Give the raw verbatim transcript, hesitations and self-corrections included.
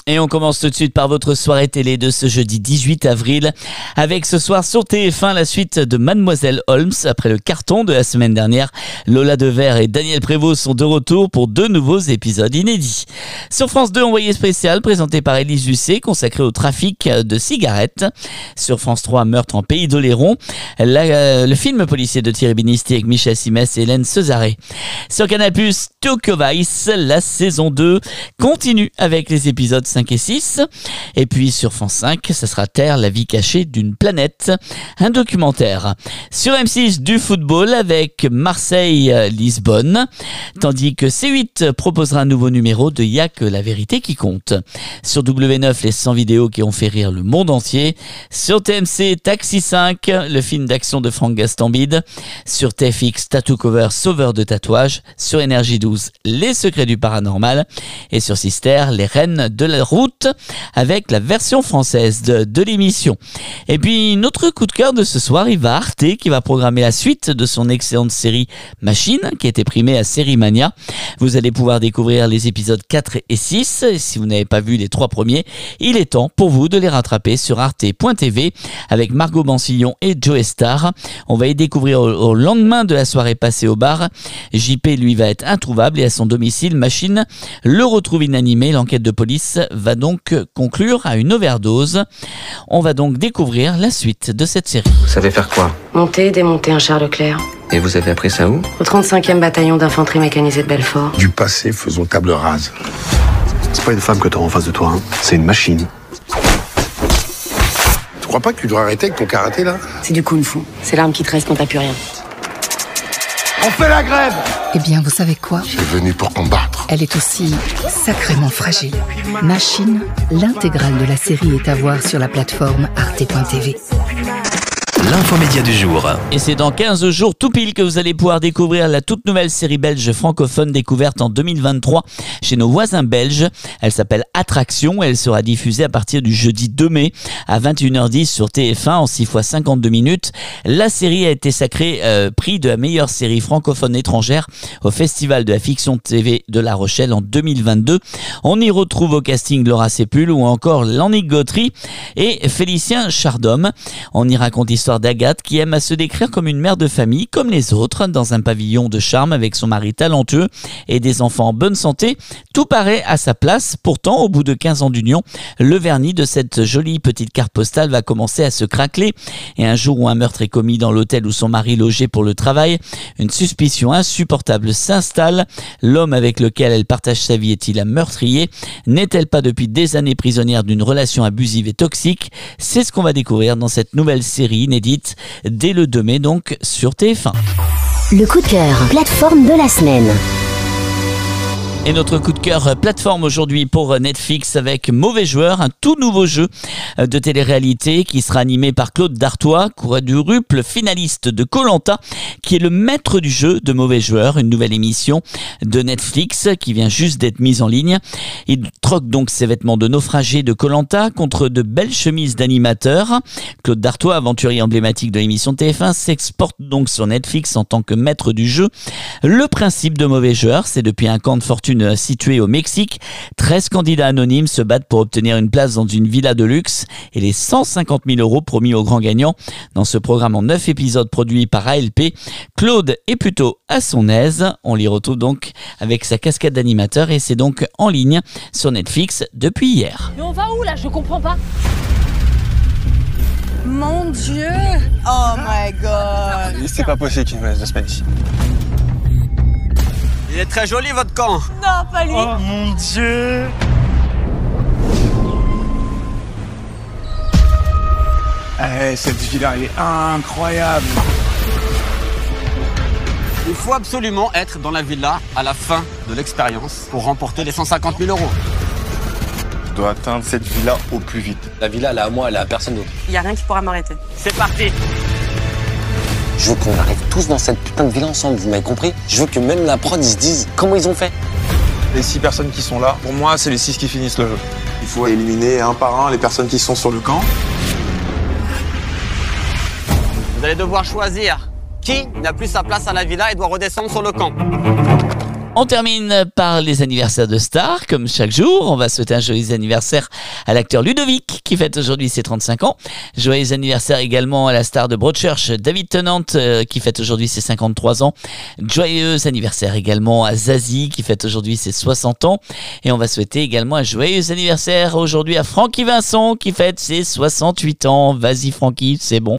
Et on commence tout de suite par votre soirée télé de ce jeudi dix-huit avril avec ce soir sur T F un la suite de Mademoiselle Holmes. Après le carton de la semaine dernière, Lola Devers et Daniel Prévost sont de retour pour deux nouveaux épisodes inédits. Sur France deux, Envoyé spécial présenté par Élise Lucet consacré au trafic de cigarettes. Sur France trois, Meurtre en Pays d'Oléron, la, euh, le film policier de Thierry Binisti avec Michel Simès et Hélène Cesaré. Sur Canal plus, Tokyo Vice, la saison deux continue avec les épisodes cinq et six. Et puis sur France cinq, ça sera Terre, la vie cachée d'une planète, un documentaire. Sur M six, du football avec Marseille-Lisbonne, tandis que C huit proposera un nouveau numéro de Y'a que la vérité qui compte. Sur W neuf, les cent vidéos qui ont fait rire le monde entier. Sur T M C, Taxi cinq, le film d'action de Franck Gastambide. Sur T F X, Tattoo Cover, sauveur de tatouages. Sur Énergie douze, les secrets du paranormal. Et sur Sister, les reines de la route, avec la version française de, de l'émission. Et puis notre coup de cœur de ce soir, il va à Arte qui va programmer la suite de son excellente série Machine qui a été primée à Série Mania. Vous allez pouvoir découvrir les épisodes quatre et six. Et si vous n'avez pas vu les trois premiers, il est temps pour vous de les rattraper sur arte point t v avec Margot Bansillon et Joe Star. On va y découvrir au, au lendemain de la soirée passée au bar. J P lui va être introuvable et à son domicile, Machine le retrouve inanimé. L'enquête de police va donc conclure à une overdose. On va donc découvrir la suite de cette série. Vous savez faire quoi? Monter, démonter un char Leclerc. Et vous avez appris ça où? Au trente-cinquième bataillon d'infanterie mécanisée de Belfort. Du passé, faisons table rase. C'est pas une femme que t'as en face de toi, hein. C'est une machine. Tu crois pas que tu dois arrêter avec ton karaté, là? C'est du kung-fu. C'est l'arme qui te reste quand t'as plus rien. On fait la grève! Eh bien, vous savez quoi? Je suis venu pour combattre. Elle est aussi sacrément fragile. Machine, l'intégrale de la série est à voir sur la plateforme arte point t v. L'infomédia du jour. Et c'est dans quinze jours tout pile que vous allez pouvoir découvrir la toute nouvelle série belge francophone découverte en deux mille vingt-trois chez nos voisins belges. Elle s'appelle Attraction et elle sera diffusée à partir du jeudi deux mai à vingt et une heures dix sur T F un en six fois cinquante-deux minutes. La série a été sacrée euh, prix de la meilleure série francophone étrangère au Festival de la Fiction T V de La Rochelle en deux mille vingt-deux. On y retrouve au casting Laura Sépul ou encore Lannick Gautry et Félicien Chardhomme. On y raconte l'histoire d'Agathe qui aime à se décrire comme une mère de famille comme les autres, dans un pavillon de charme avec son mari talentueux et des enfants en bonne santé. Tout paraît à sa place. Pourtant, au bout de quinze ans d'union, le vernis de cette jolie petite carte postale va commencer à se craqueler. Et un jour où un meurtre est commis dans l'hôtel où son mari logeait pour le travail, une suspicion insupportable s'installe. L'homme avec lequel elle partage sa vie est-il un meurtrier? N'est-elle pas depuis des années prisonnière d'une relation abusive et toxique? C'est ce qu'on va découvrir dans cette nouvelle série inédite dès le deux mai donc sur T F un. Le coup de cœur, plateforme de la semaine. Et notre coup de cœur plateforme aujourd'hui pour Netflix avec Mauvais Joueur, un tout nouveau jeu de télé-réalité qui sera animé par Claude Dartois, quadruple finaliste de Koh-Lanta, qui est le maître du jeu de Mauvais Joueur, une nouvelle émission de Netflix qui vient juste d'être mise en ligne. Il troque donc ses vêtements de naufragé de Koh-Lanta contre de belles chemises d'animateur. Claude Dartois, aventurier emblématique de l'émission T F un, s'exporte donc sur Netflix en tant que maître du jeu. Le principe de Mauvais Joueur, c'est depuis un camp de fortune situé au Mexique, treize candidats anonymes se battent pour obtenir une place dans une villa de luxe et les cent cinquante mille euros promis aux grands gagnants. Dans ce programme en neuf épisodes produit par A L P, Claude est plutôt à son aise. On l'y retrouve donc avec sa casquette d'animateur et c'est donc en ligne sur Netflix depuis hier. Mais on va où là? Je comprends pas. Mon Dieu! Oh my God! C'est pas possible qu'il me laisse deux semaines ici. Il est très joli votre camp. Non, pas lui. Oh mon Dieu. Eh, cette villa, elle est incroyable. Il faut absolument être dans la villa à la fin de l'expérience pour remporter les cent cinquante mille euros. Je dois atteindre cette villa au plus vite. La villa, elle est à moi, elle est à personne d'autre. Il y a rien qui pourra m'arrêter. C'est parti. Je veux qu'on arrive tous dans cette putain de villa ensemble, vous m'avez compris? Je veux que même la prod, ils se disent comment ils ont fait. Les six personnes qui sont là, pour moi, c'est les six qui finissent le jeu. Il faut éliminer un par un les personnes qui sont sur le camp. Vous allez devoir choisir qui n'a plus sa place à la villa et doit redescendre sur le camp. On termine par les anniversaires de stars, comme chaque jour. On va souhaiter un joyeux anniversaire à l'acteur Ludovic, qui fête aujourd'hui ses trente-cinq ans. Joyeux anniversaire également à la star de Broadchurch, David Tennant, euh, qui fête aujourd'hui ses cinquante-trois ans. Joyeux anniversaire également à Zazie, qui fête aujourd'hui ses soixante ans. Et on va souhaiter également un joyeux anniversaire aujourd'hui à Francky Vincent, qui fête ses soixante-huit ans. Vas-y Francky, c'est bon.